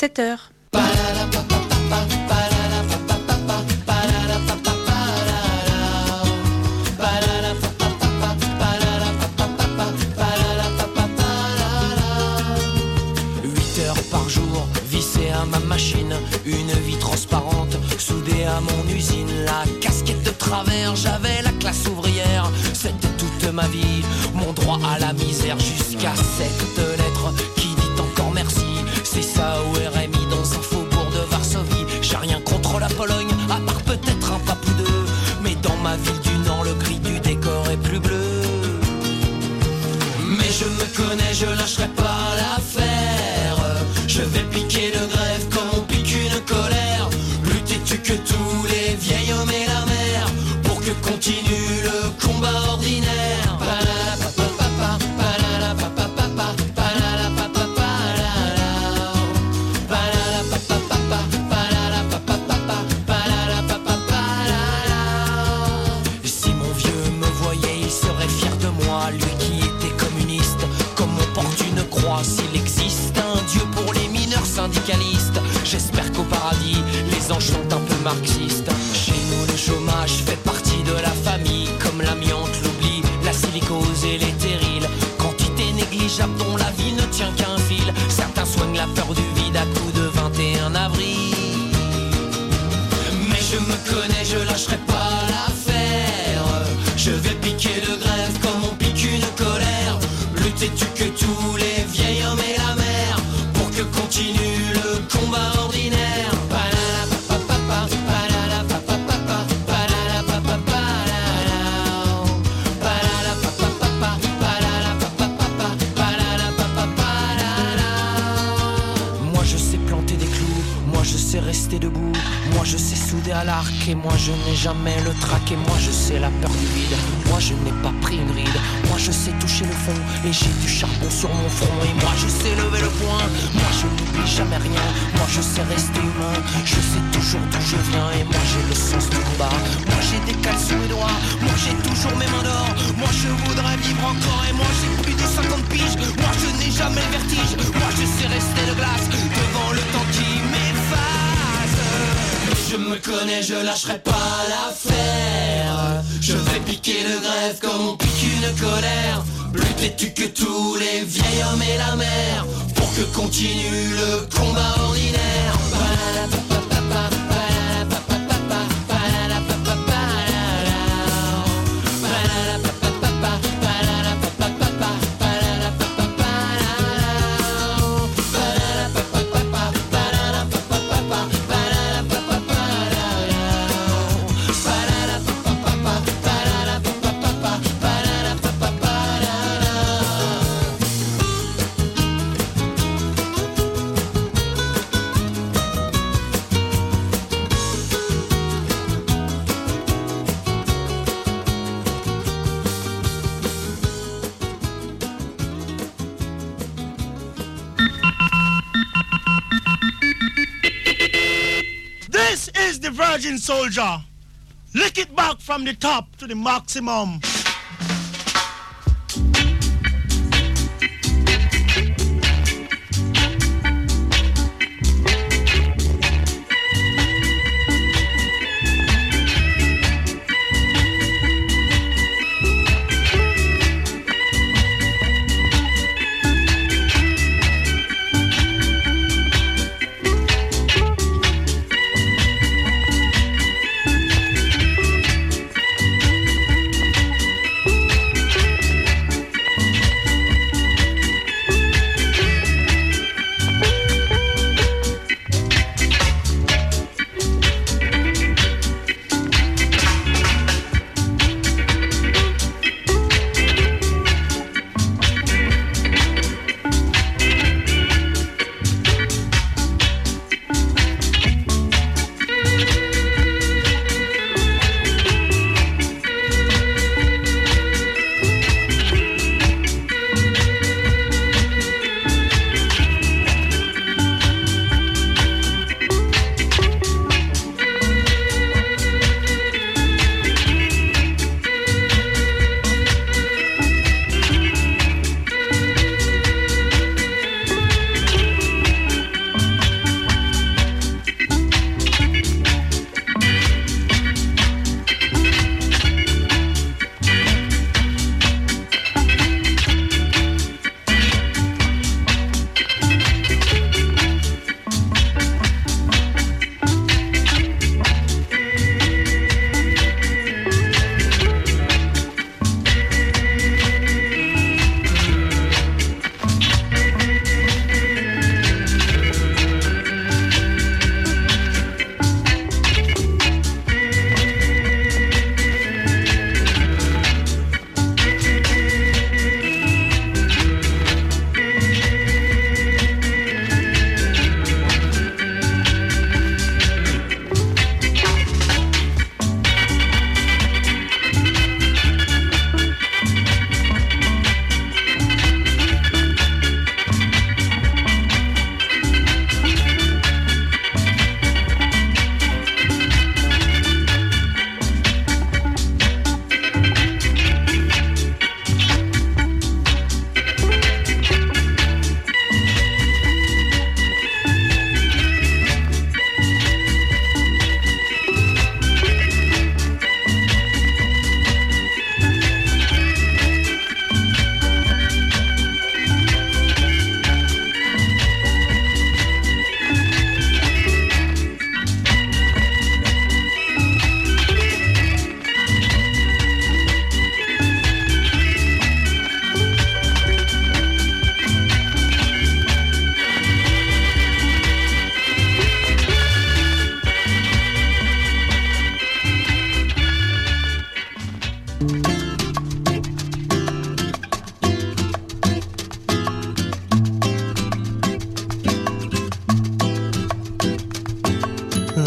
7h. Par jour, vissé à ma machine, une vie transparente, soudée à mon usine, la casquette de travers, j'avais la classe ouvrière, c'était toute ma vie, mon droit à la misère, jusqu'à cette lettre qui dit encore merci, c'est ça au RMI dans un faubourg de Varsovie, j'ai rien contre la Pologne, à part peut-être un pape ou deux, mais dans ma ville du Nord, le gris du décor est plus bleu. Mais je me connais, je lâcherai pas l'affaire. Je vais piquer le grève comme on pique une colère. Lutter que tous les vieils hommes et la mer pour que continue le combat ordinaire. Si mon vieux me voyait, il serait fier de moi. Lui qui était communiste, comme on porte une croix. S'il existe un Dieu pour les mineurs syndicalistes, j'espère qu'au paradis, les anges sont un peu marxistes. Chez nous, le chômage fait partie de la famille, comme l'amiante, l'oubli, la silicose et les terrils. Quantité négligeable dont la vie ne tient qu'un fil. Certains soignent la peur du vide à coups de 21 avril. Mais je me connais, je lâcherai pas l'affaire. Je vais piquer le grève comme on pique une colère. Lutter que tous les vieils hommes et la mer pour que continue le combat ordinaire. Moi je sais planter des clous, moi je sais rester debout, moi je sais souder à l'arc et moi je n'ai jamais le trac et moi je sais la peur du vide, moi je n'ai pas pris une ride, moi je sais toucher le fond et j'ai du charbon sur mon front et moi je sais lever le poing, moi je n'oublie jamais rien, moi je sais rester humain, je sais toujours d'où je viens et moi j'ai le sens du combat, moi j'ai des cales sous mes doigts, moi j'ai toujours mes mains d'or, moi je voudrais vivre encore et moi j'ai plus de 50 piges, moi je n'ai jamais le vertige, moi je sais rester de glace devant le temps qui m'efface. Je me connais, je lâcherai pas l'affaire. Je vais piquer le grève comme on pique une colère. Lutter que tous les vieils hommes et la mer pour que continue le combat ordinaire. This is the Virgin Soldier. Lick it back from the top to the maximum.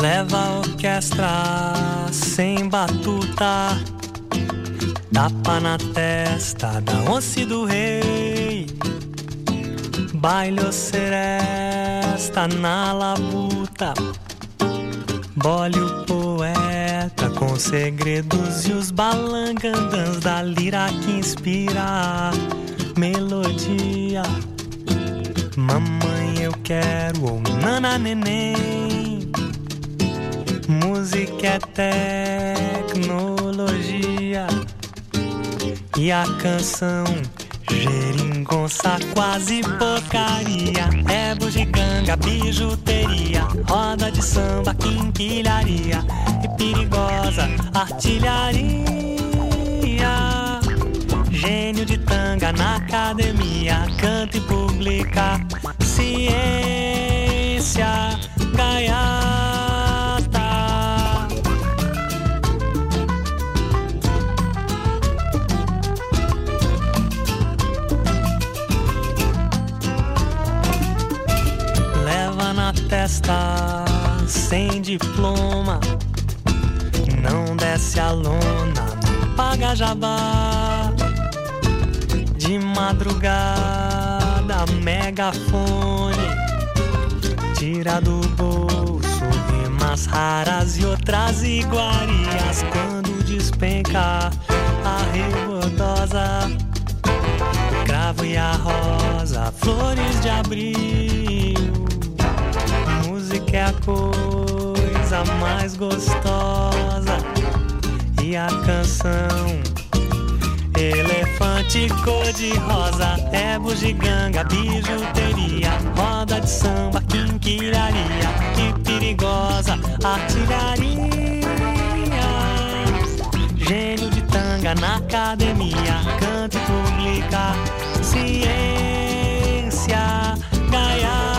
Leva a orquestra sem batuta, tapa na testa da onça e do rei. Baile ou seresta na labuta, bole o poeta com segredos e os balangandãs da lira que inspira a melodia. Mamãe eu quero, ou nana neném, música é tecnologia e a canção geringonça quase porcaria. É bugiganga, bijuteria, roda de samba, quinquilharia e perigosa artilharia. Gênio de tanga na academia, canta e publica ciência gaiata. Leva na testa sem diploma, não desce a lona, não paga jabá. De madrugada, megafone, tira do bolso rimas raras e outras iguarias. Quando despenca a rebordosa, o cravo e a rosa, flores de abril. Música é a coisa mais gostosa e a canção elefante cor-de-rosa. É bugiganga, bijuteria, roda de samba, quinquilharia e perigosa artilharia. Gênio de tanga na academia, canta e publica ciência gaiata.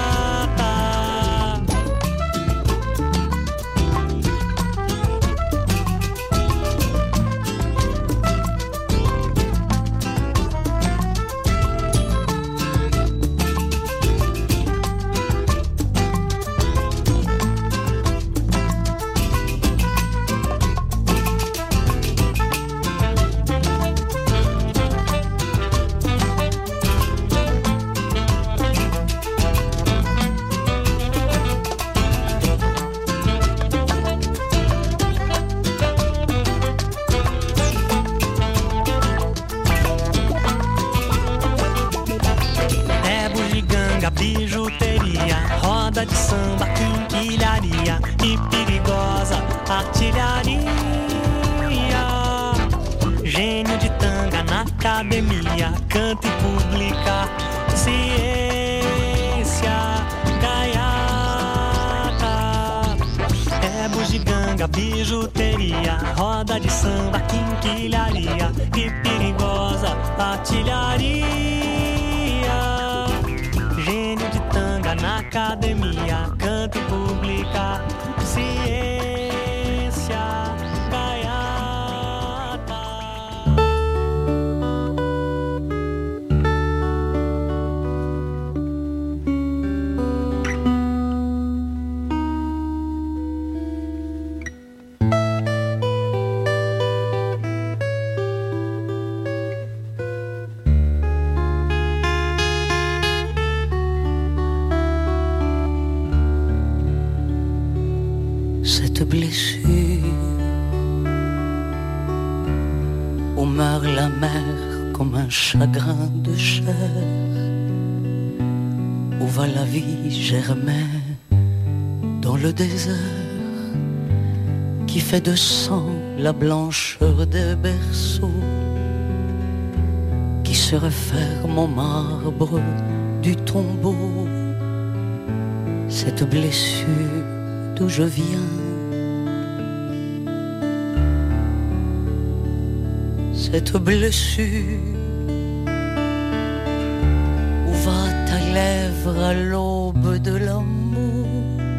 Bijuteria, roda de samba, quinquilharia e perigosa artilharia. Gênio de tanga na academia, canta e publica ciência gaiata. É bugiganga, bijuteria, roda de samba, quinquilharia e perigosa artilharia. Gênio de tanga na academia, canta e publica ciência gaiata. Cette blessure où meurt la mer comme un chagrin de chair, où va la vie germer dans le désert, qui fait de sang la blancheur des berceaux, qui se referme au marbre du tombeau. Cette blessure d'où je viens, cette blessure, où va ta lèvre à l'aube de l'amour,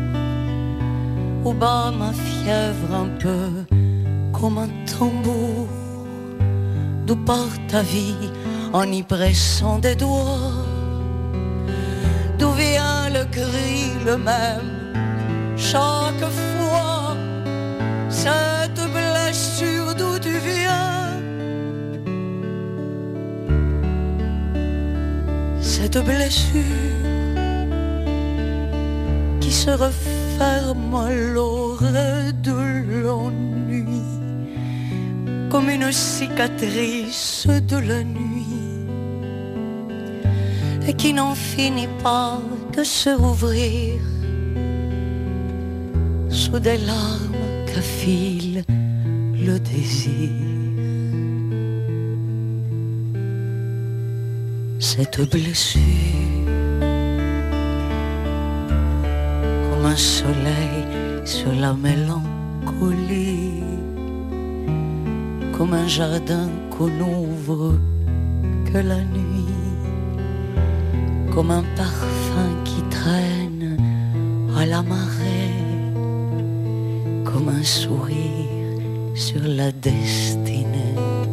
où bat ma fièvre un peu comme un tambour, d'où part ta vie en y pressant des doigts, d'où vient le cri le même chaque fois, cette blessure d'où tu viens, cette blessure qui se referme à l'oreille de l'ennui, comme une cicatrice de la nuit, et qui n'en finit pas de se rouvrir sous des larmes qu'affile le désir. Cette blessure, comme un soleil sur la mélancolie, comme un jardin qu'on n'ouvre que la nuit, comme un parfum qui traîne à la marée, comme un sourire sur la destinée.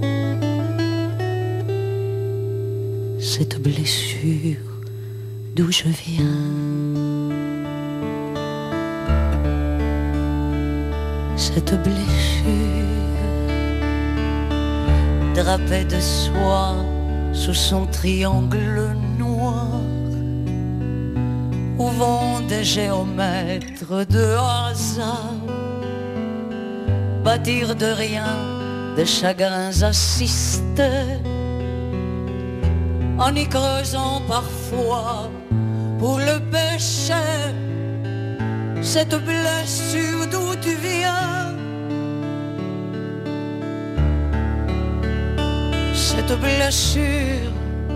Cette blessure d'où je viens, cette blessure drapée de soie sous son triangle noir, où vont des géomètres de hasard bâtir de rien des chagrins assistés, en y creusant parfois pour le péché. Cette blessure d'où tu viens, cette blessure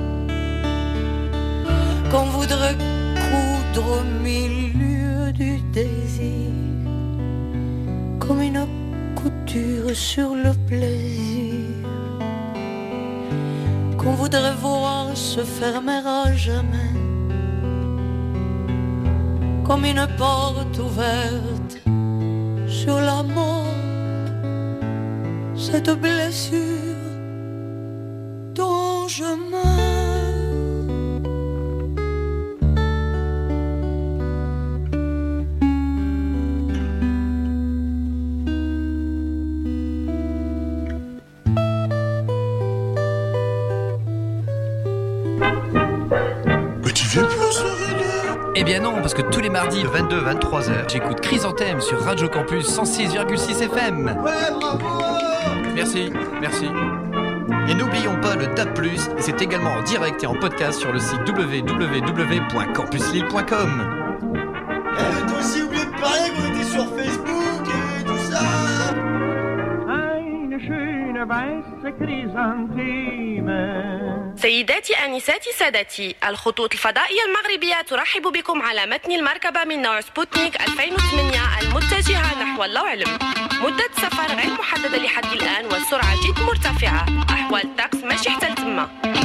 qu'on voudrait coudre au milieu du désir, comme une couture sur le plaisir, qu'on voudrait voir se fermer à jamais, comme une porte ouverte sur la mort. Cette blessure dont je meurs. Eh bien non, parce que tous les mardis, 22-23h, j'écoute Chrysanthème sur Radio Campus 106,6 FM. Ouais, bravo! Merci, merci. Et n'oublions pas le DAB+, et c'est également en direct et en podcast sur le site www.campuslille.com. Toi aussi, oubliez de parler qu'on était sur Facebook et tout ça. Eine schöne weiße Chrysantheme. سيداتي آنساتي سادتي، الخطوط الفضائية المغربية ترحب بكم على متن المركبة من نوع سبوتنيك 2008 المتجهة نحو اللوعلم. مدة سفر غير محددة لحد الآن والسرعة جد مرتفعة. أحوال الطقس ماشي حتى لتما.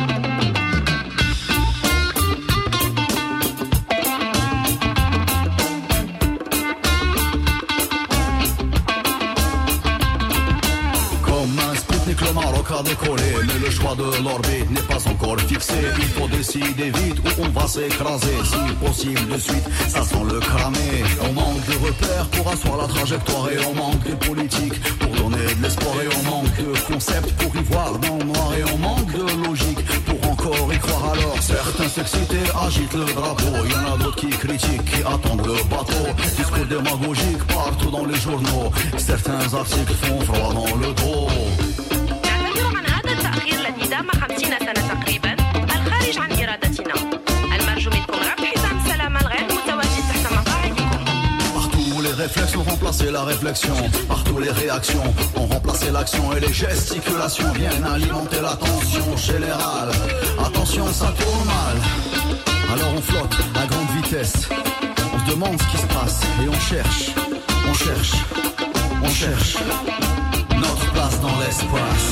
Le Maroc a décollé, mais le choix de l'orbite n'est pas encore fixé. Il faut décider vite où on va s'écraser. Si possible de suite, ça sent le cramé. On manque de repères pour asseoir la trajectoire, et on manque de politique pour donner de l'espoir, et on manque de concepts pour y voir dans le noir, et on manque de logique pour encore y croire. Alors certains s'excitent, agitent le drapeau, il y en a d'autres qui critiquent, qui attendent le bateau. Discours démagogique partout dans les journaux, certains articles font froid dans le dos. التأخير الذي دام 50 سنة تقريبا الخارج عن إرادتنا. المرجو منكم ربح حزام السلامة الغير متواجد تحت مقاعدكم. Partout les réflexes ont remplacé la réflexion, partout les réactions ont remplacé l'action, et les gesticulations viennent alimenter la tension générale. Attention, ça tourne mal. Alors on flotte à grande vitesse, on se demande ce qui se passe, et on cherche, on cherche, on cherche notre place dans l'espace.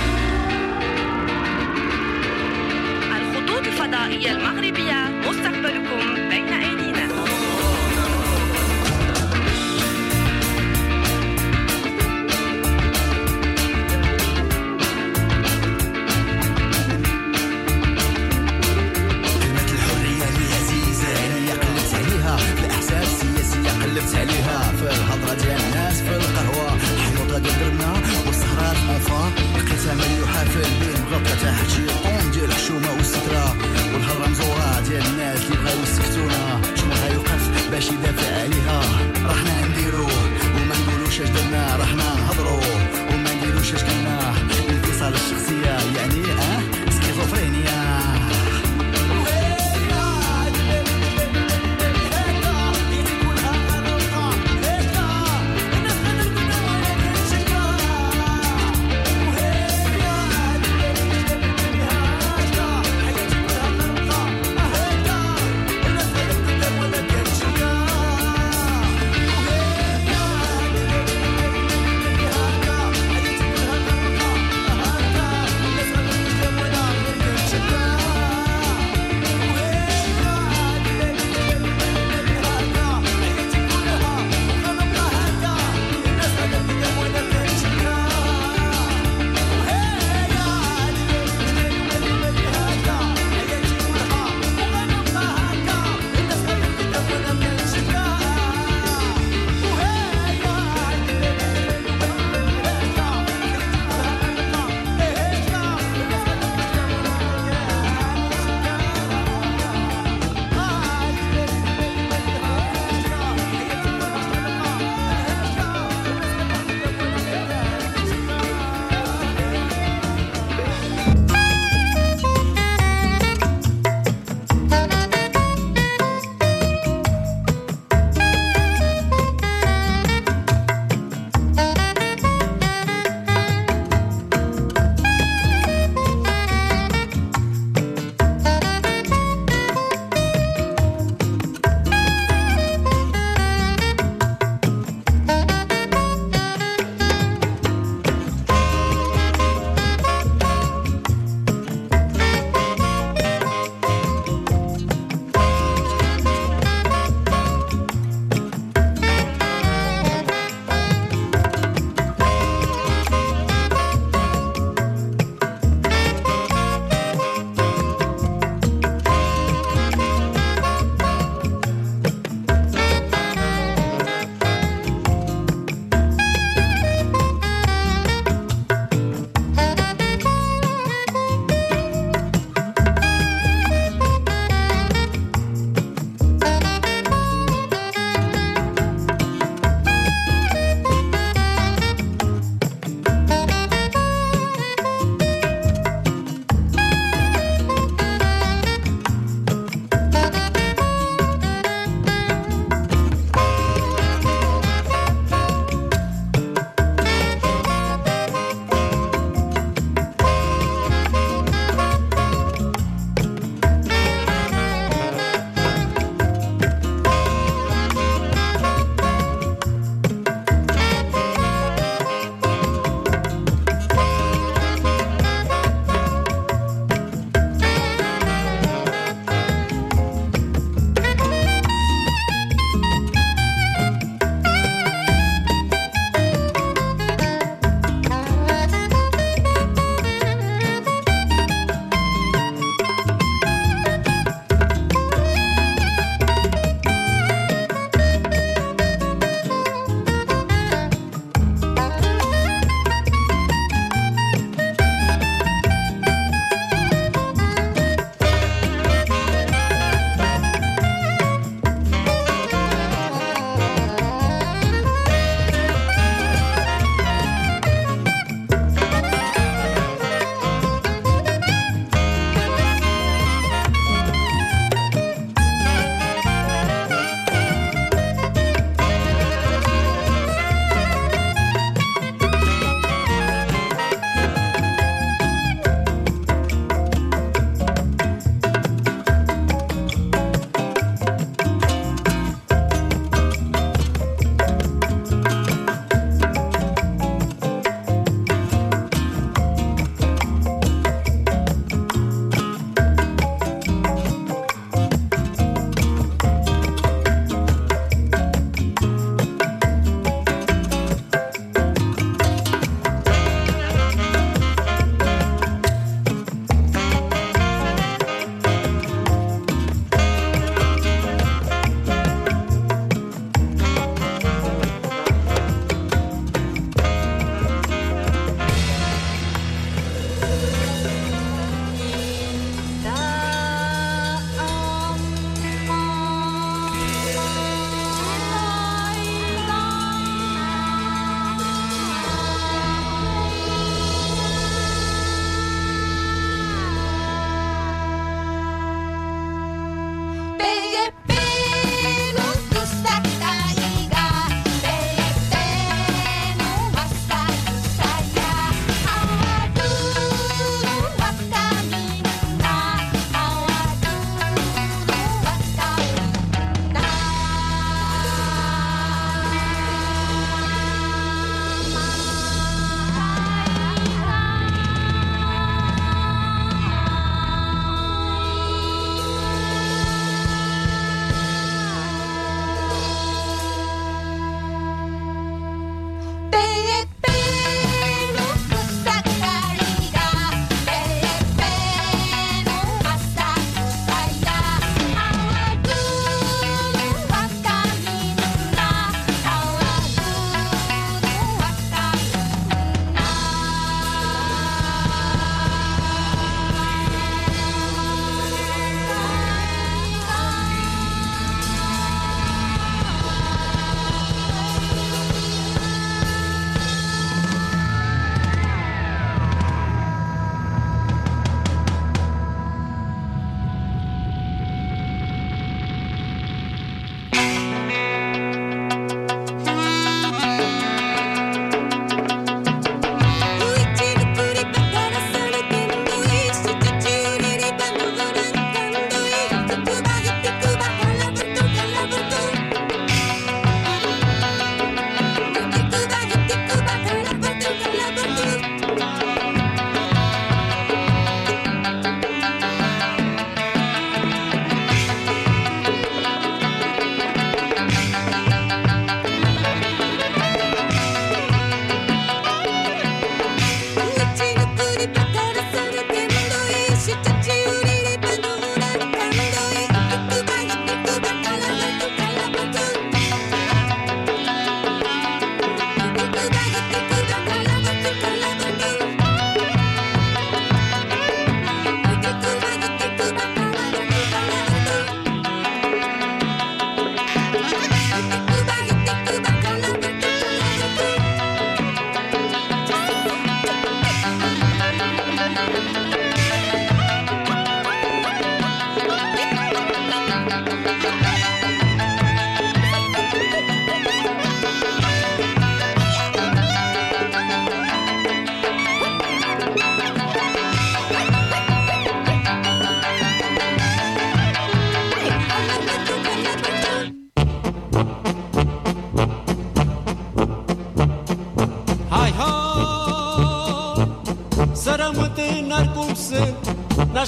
الفضائية المغربية مستقبلكم بين أيدينا. كلمة الحرية اللي عزيزة هي قلبت عليها، الأحساس السياسية قلبت عليها في الهضره ديال الناس في القهوه الحيوطه ديال دربنا والسهرات مونفا لقيتها مليوحه في البين بغات تحت شي طون ديال الحشومه والستره والهضره مزوره ديال الناس اللي بغاو يسكتونا شنو غيوقف باش يدافع عليها راحنا نديرو وما نقولوش اش درنا راحنا نهضرو وما نديروش اش قلنا الانفصال الشخصيه يعني سكيزوفرينيا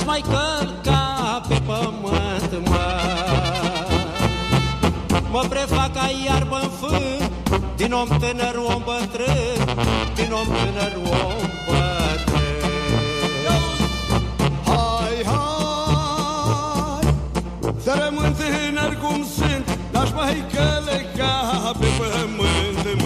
mai călca pe pământ, mă prefac ca iarbă în fân, din om tânăr om bătrân, din om tânăr om bătrân. Hai, hai, să rămân tânăr cum sunt, n-aș mai călca pe pământ,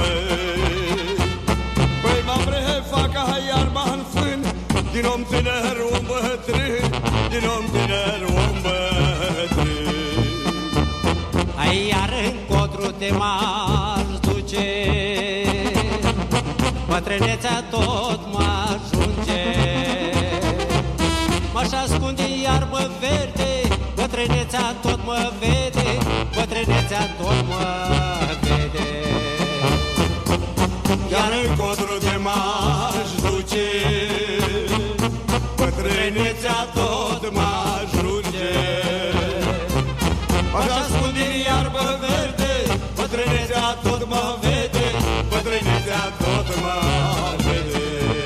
Păi mă prefac ca iarba în fân, din om tânăr om bătrân, din om tânăr om bătrân. Ai iar încotru te m-aș duce, bătrânețea tot m-ajunge. M-aș ascunde în iarbă verde, bătrânețea tot mă vede, bătrânețea tot mă vede. Iar încotru te m-aș duce, bătrânețea tot m-ajunge. M-aș ascunde în iarbă verde, bătrânețea tot mă vede, bătrânețea tot mă vede.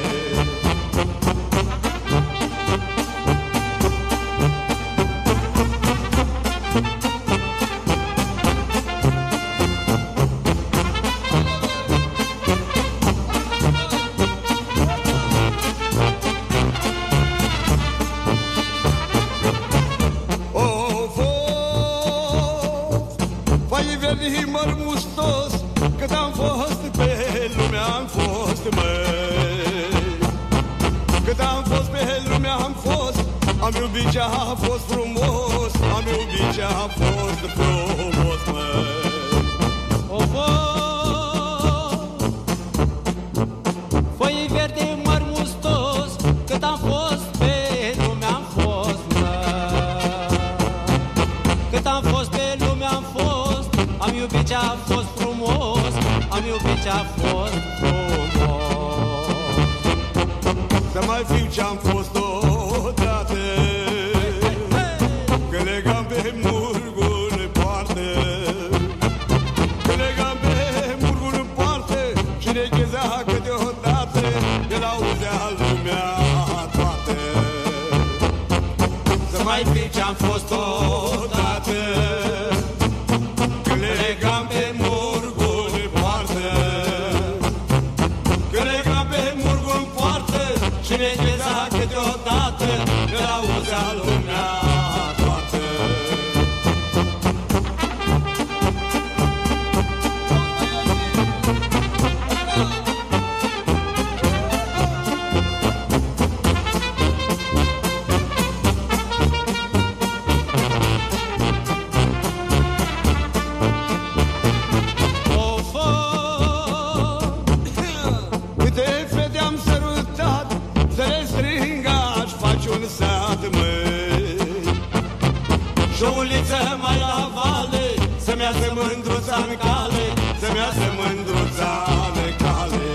Măr mustos, cât am fost pe lume, am fost, măi. Cât am fost pe lume, am fost, am iubit ce a fost frumos, am iubit ce a fost frumos, măi. O foi verde măr mustos, cât am fost pe lume, am fost, măi. Cât am fost pe lume, am fost, am iubit ce-a fost frumos, am iubit ce-a fost frumos. Să mai fiu ce-am fost odată, că legam pe murgul în poartă, că legam pe murgul în poartă și ne chezea câteodată, el auzea lumea toată. Să mai fiu ce-am fost odată, legam pe murgul în poartă, că legam pe murgul în poartă și ne cheza câteodată, că l-auzea lumea toată. Mai la vale, să-mi iasă mândruța-n cale, să-mi iasă mândruța-n cale.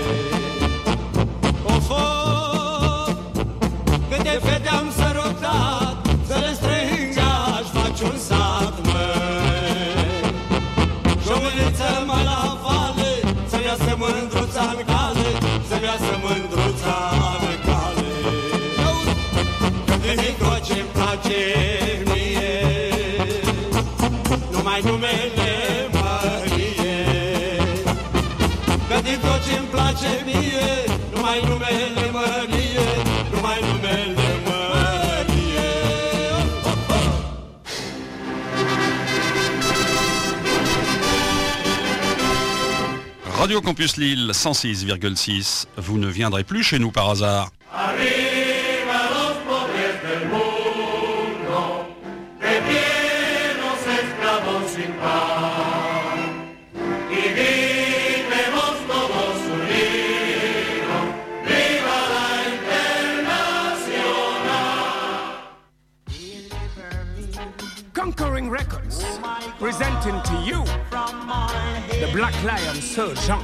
Câte fete am sărutat, să le strâng, aș face un sat, măi. Șomuliță mai la vale, să-mi iasă mândruța-n cale, să-mi iasă mândruța-n cale. Că din tot ce-mi place mie, numai numele Mărie, că din tot ce-mi place mie, numai numele Mărie, numai numele Mărie. Radio Campus Lille 106,6, vous ne viendrez plus chez nous par hasard. Conquering Records, presenting to you the Black Lion Sir Jean.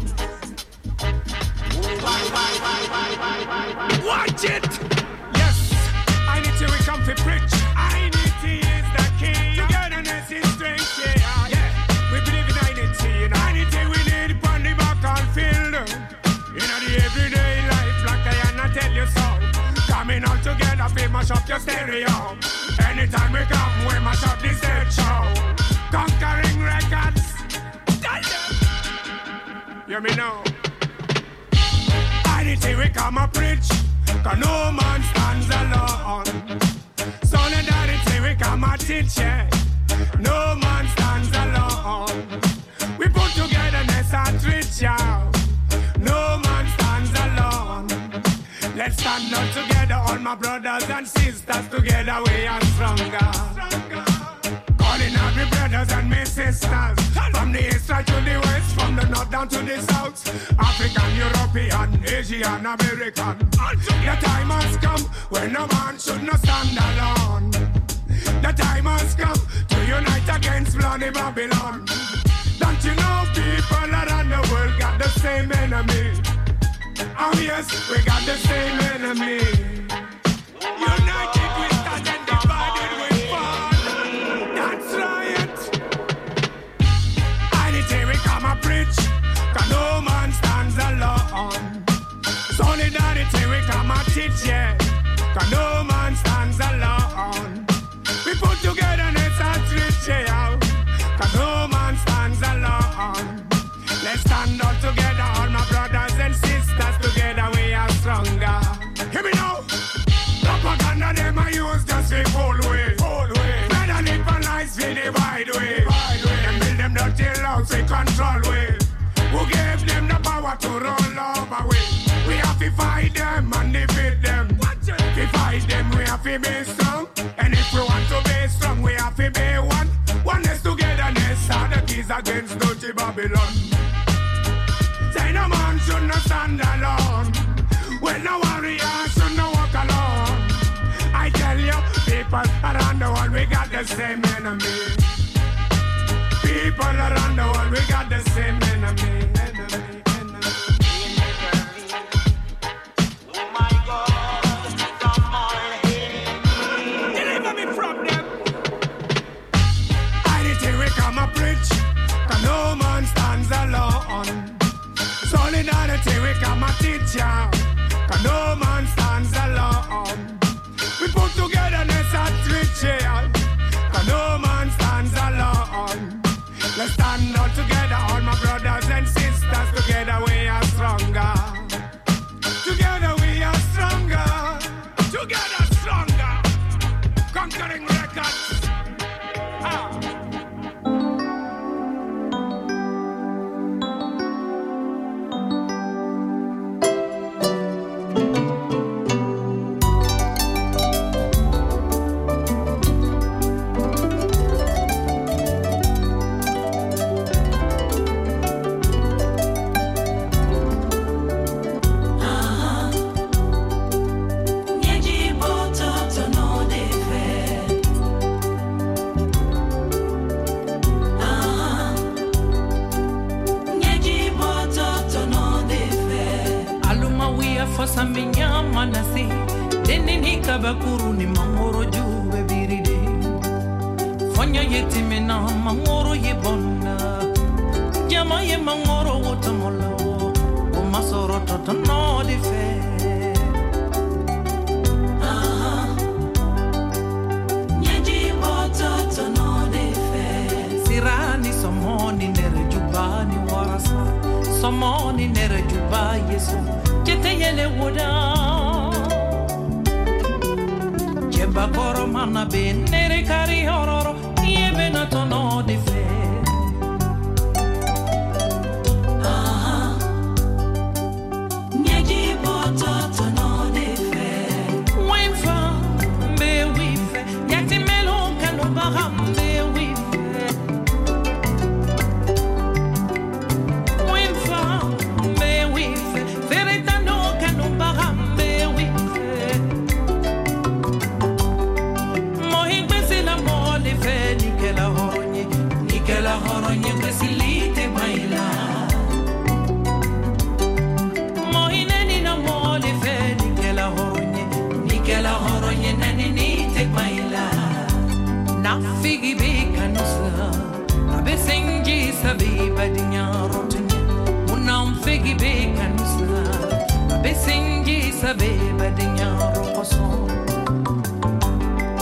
Watch it! Yes, I need to come for preach. I need to is the key. Togetherness is strength, yeah. Yeah, we believe in unity. Unity we need upon the battlefield. In the everyday life, Black Lion, I tell you so. Coming all together, we mash up your stereo. stereo. Anytime we come, we mash up the stage show. Conquering records. Tell them. You me know. Anything we come up preach, 'cause no man stands alone. Solidarity we come and teach, yeah. No man stands alone. We put togetherness and reach, yeah. No man stands alone. Let's stand up together, all my brothers and sisters. Together we are stronger. Calling out my brothers and my sisters. From the east right to the west, from the north down to the south. African, European, Asian, American. The time has come when no man should not stand alone. The time has come to unite against bloody Babylon. Don't you know people around the world got the same enemy? Oh yes, we got the same enemy. United we stand and divided we fall. That's right. Anything we come and preach, 'cause no man stands alone. Solidarity we come and teach, yeah. 'Cause no man stands alone. We put togetherness and reach, yeah. 'Cause no man stands alone. Let's stand all together, all my brothers and sisters. Together we are stronger. Hear me now. Propaganda them I use just for full way. Spread a little lies for the wide way. Them build them dirty laws for control way. Who gave them the power to roll over way? We have to fight them and defeat them. To fight them we have to be strong. And if we want to be strong we have to be one. Oneness, togetherness are the keys against dirty Babylon. Say no man should not stand alone. When no warrior should not walk alone. I tell you, people around the world, we got the same enemy. People around the world, we got the same enemy. Oh my God, from my head. Deliver me from them. Anything we come and preach, 'cause no man stands alone. Solidarity we come and teach, ya. 'Cause no man stands alone. We put togetherness and reach, yeah. 'Cause no man stands alone. Let's stand all together, all my brothers and sisters. Together we are stronger. Together we are stronger. Together stronger. Conquering records. Manasi, denini kabakuru ni mangoro juwe biride. Fonya yetimena mangoro yebona. Jama ye mangoro wotamolo. Umasoro totono di fe. Nyeji boto tono di fe. Sirani somoni nere jubani warasa. Somoni nere juba yesu. Jete yele woda. Jeba koro mana be nere kari hororo. Niebe na tono di fe. Nyeji boto tono di fe. Wenfa be wife. Yati melon kanu baham be wife. Wenfa be wife. Veretano kanu baham be wife. Mohingbe la mole fe nikela horonye kwesilite baila. Mohine na mole fe nikela horonye nani nite baila. Na figi be kanusla abe senji sabi badinya rotunya. Unam figi be kanusla abe senji sabi badinya rokoso.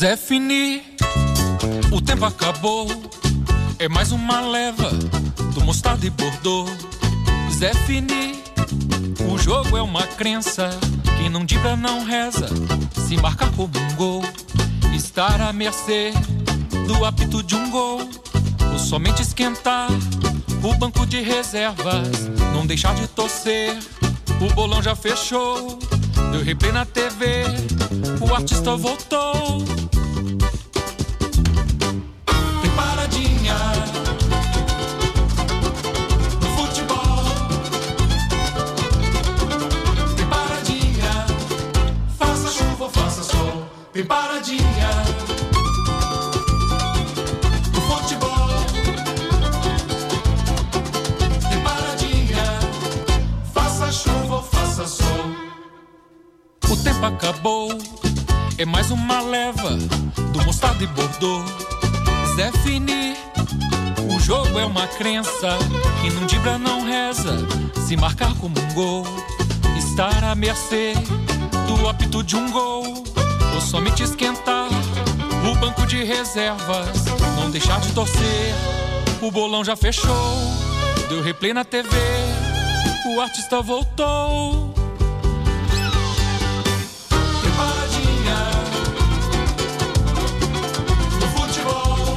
Zé Fini, o tempo acabou. É mais uma leva do Mostarda e Bordeaux. Zé Fini, o jogo é uma crença. Quem não dibra não reza. Se marcar como um gol, estar à mercê do apito de um gol. Ou somente esquentar o banco de reservas. Não deixar de torcer. O bolão já fechou. Deu replay na TV. O artista voltou. Tem paradinha no futebol. Tem paradinha, faça chuva ou faça sol. Tem paradinha no futebol. Tem paradinha, faça chuva ou faça sol. O tempo acabou, é mais uma leva do Mostarda e Bordeaux. Zé Fini, o jogo é uma crença. Quem não dibra não reza. Se marcar como um gol, estar à mercê do apito de um gol. Ou somente esquentar o banco de reservas. Não deixar de torcer. O bolão já fechou. Deu replay na TV. O artista voltou. Tem paradinha no futebol.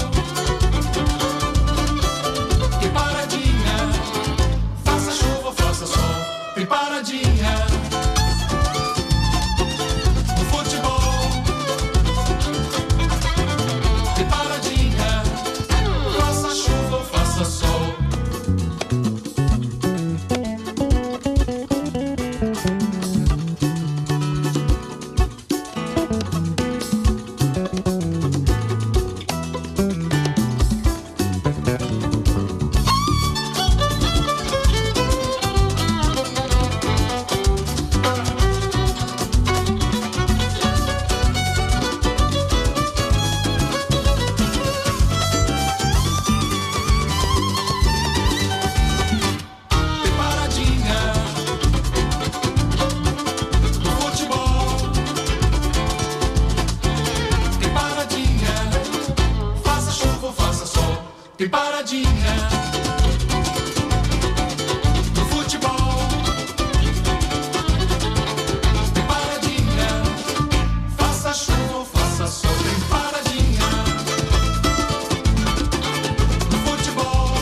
Tem paradinha, faça chuva ou faça sol. Tem paradinha no futebol. Tem paradinha, faça chuva ou faça sol. Tem paradinha no futebol. Tem paradinha, faça chuva ou faça sol. Tem paradinha no futebol.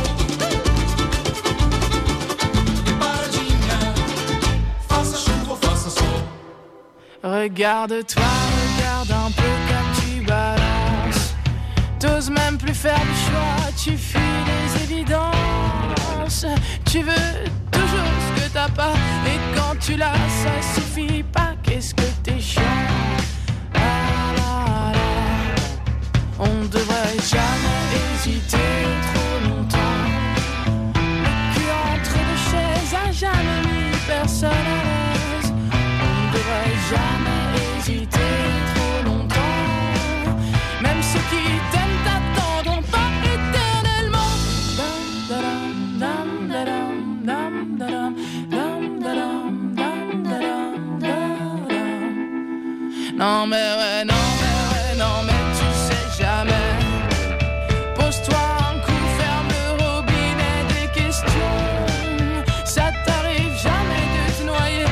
Tem paradinha, faça chuva ou faça sol. Regarde-toi, regarde un peu comme tu balances. T'oses même plus faire du choix, tu fuis les évidences. Tu veux toujours ce que t'as pas, et quand tu l'as, ça suffit pas. Qu'est-ce que t'es chiant. Ah là là. On devrait jamais hésiter trop longtemps. Le cul entre deux chaises a jamais mis personne à l'aise. On devrait jamais hésiter trop longtemps. Même ceux qui t'aiment t'attendront pas éternellement. Non mais ouais, non mais ouais, non mais tu sais jamais. Pose-toi un coup, ferme le robinet des questions. Ça t'arrive jamais de te noyer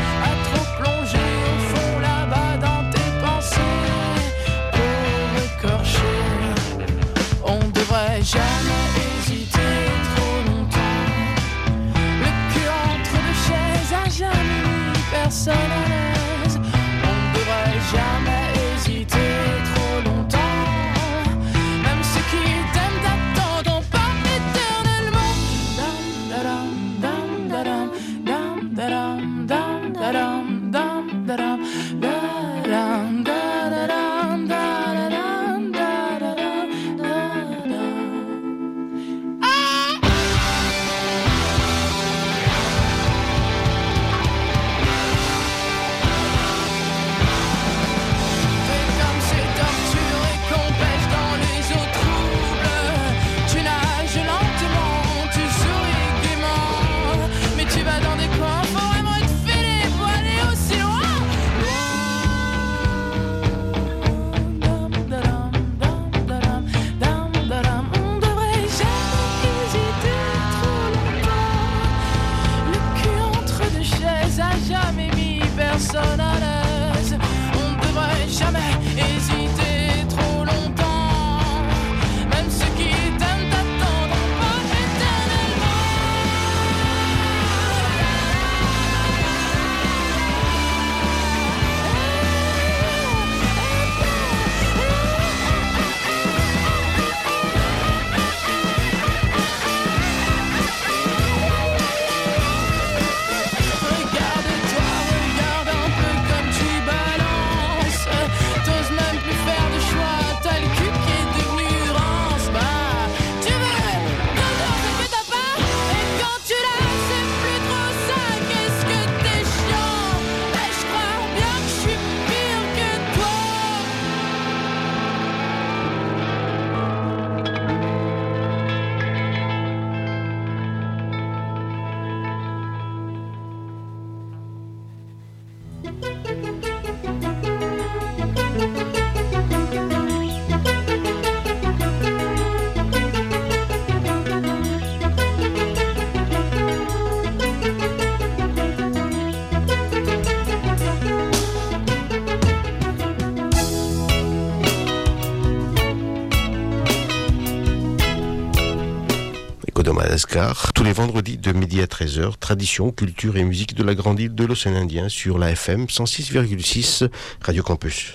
flamenco de Madagascar, tous les vendredis de midi à 13h, tradition, culture et musique de la grande île de l'océan Indien sur la FM 106,6 Radio Campus.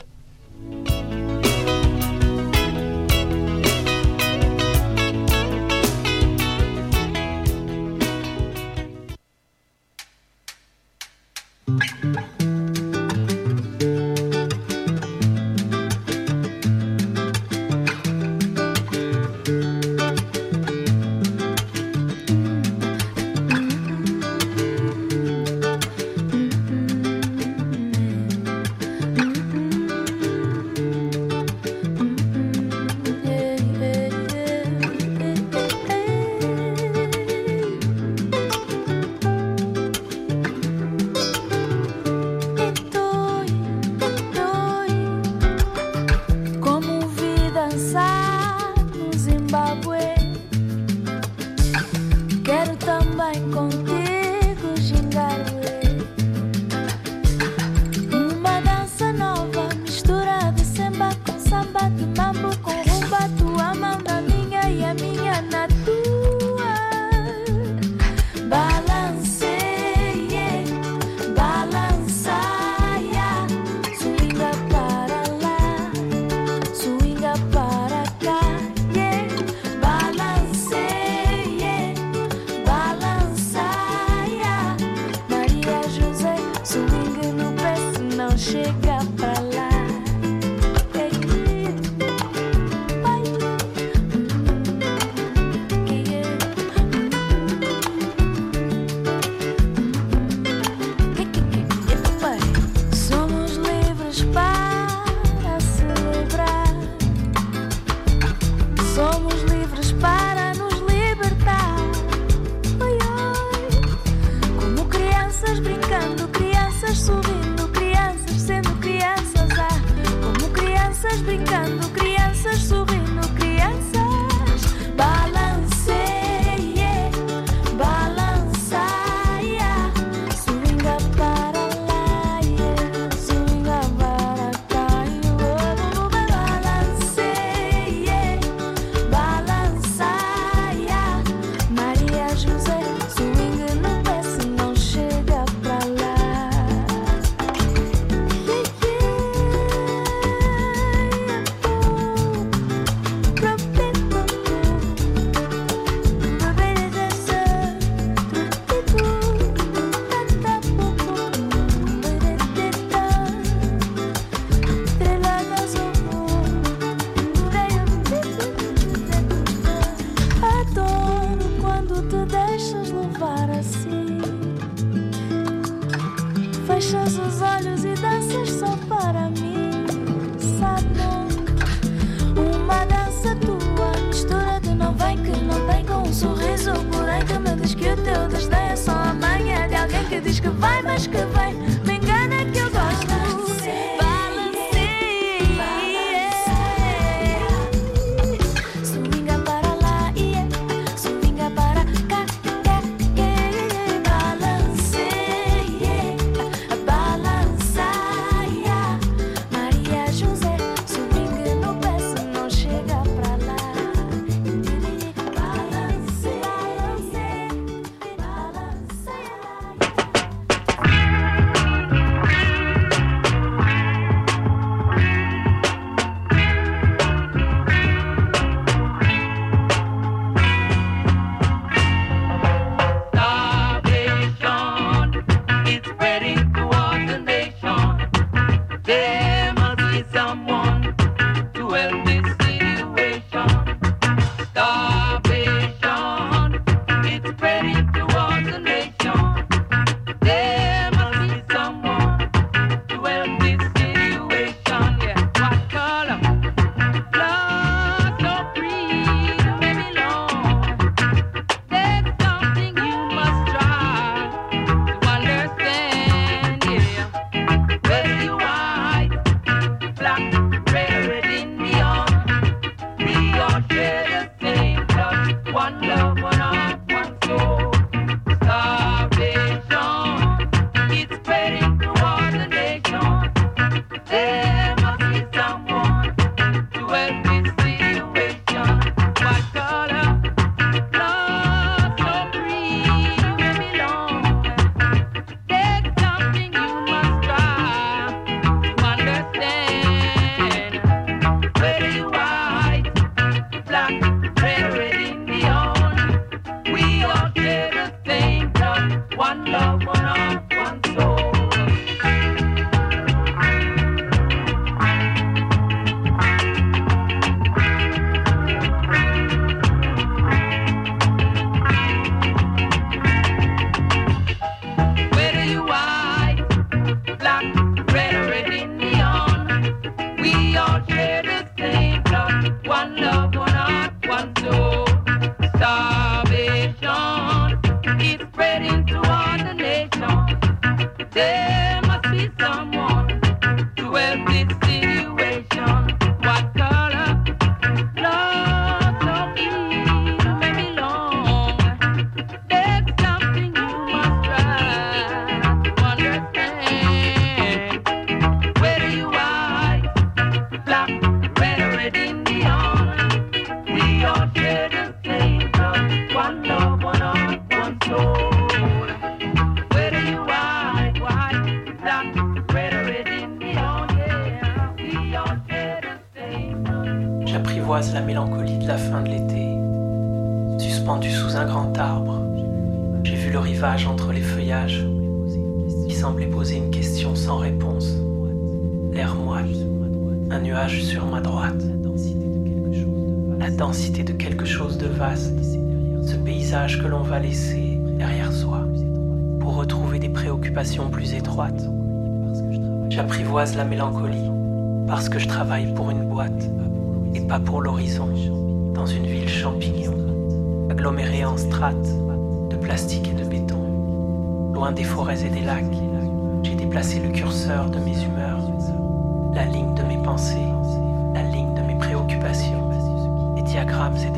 J'apprivoise la mélancolie de la fin de l'été. Suspendu sous un grand arbre, j'ai vu le rivage entre les feuillages qui semblait poser une question sans réponse. L'air moite, un nuage sur ma droite. La densité de quelque chose de vaste, ce paysage que l'on va laisser derrière soi pour retrouver des préoccupations plus étroites. J'apprivoise la mélancolie parce que je travaille pour une boîte et pas pour l'horizon, dans une ville champignon, agglomérée en strates de plastique et de béton. Loin des forêts et des lacs, j'ai déplacé le curseur de mes humeurs, la ligne de mes pensées, la ligne de mes préoccupations. Les diagrammes et